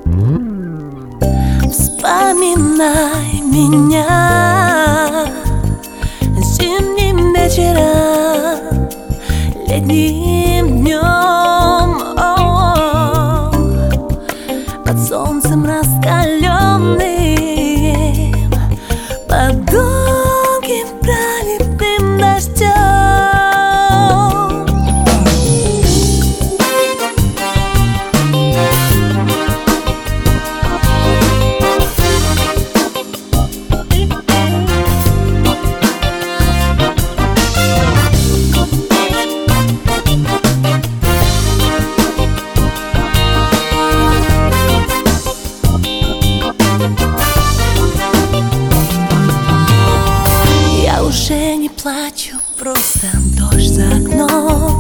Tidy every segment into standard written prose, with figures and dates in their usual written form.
Вспоминай меня зимним вечером, летним днем, под солнцем раскаленным, под долгим проливным дождем. Уже не плачу, просто дождь за окном.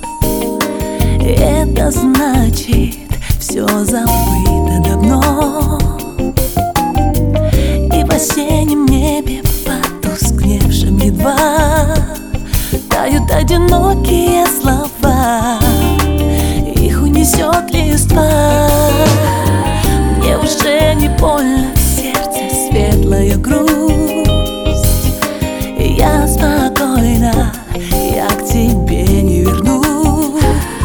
Это значит, все забыто давно. И в осеннем небе, потускневшем едва, тают одинокие слова, их унесет листва. Мне уже не больно, в сердце светлая грусть. Я спокойна, я к тебе не вернусь.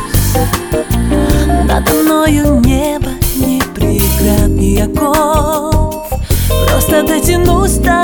Надо мною небо, ни преград, ни оков. Просто дотянусь до